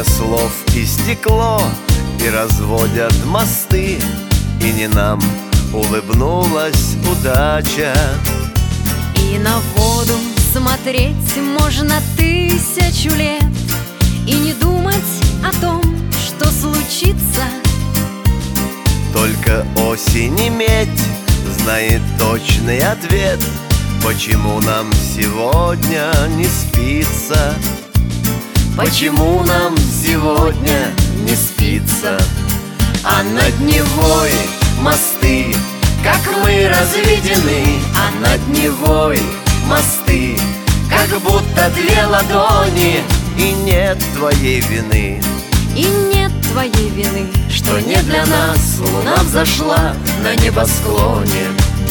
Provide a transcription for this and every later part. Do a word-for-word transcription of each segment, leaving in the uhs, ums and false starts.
Время слов истекло, и разводят мосты, и не нам улыбнулась удача. И на воду смотреть можно тысячу лет и не думать о том, что случится. Только осень и медь знает точный ответ, почему нам сегодня не спится. Почему нам сегодня не спится? А над Невой мосты, как мы разведены, а над Невой мосты, как будто две ладони. И нет твоей вины, и нет твоей вины, что не для нас луна взошла на небосклоне.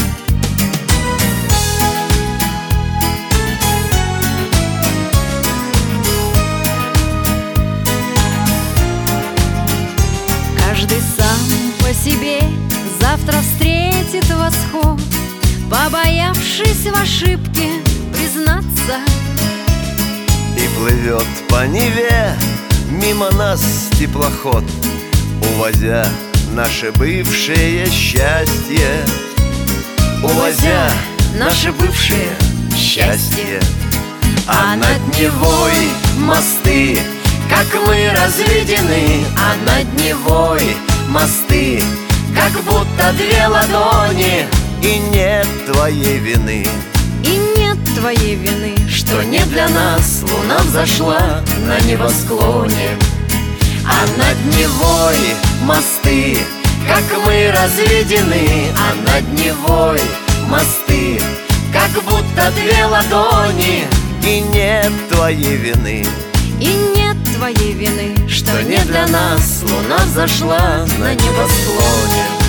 Каждый сам по себе завтра встретит восход, побоявшись в ошибке признаться. И плывет по Неве мимо нас теплоход, увозя наше бывшее счастье. Увозя наше бывшее счастье. А над Невой мосты, как мы разведены, а над Невой мосты, как будто две ладони. И нет твоей вины, и нет твоей вины, что не для нас луна взошла на небосклоне. А над Невой мосты, как мы разведены, а над Невой мосты, как будто две ладони. И нет твоей вины, и нет твоей вины, что не для нас луна взошла на небосклоне.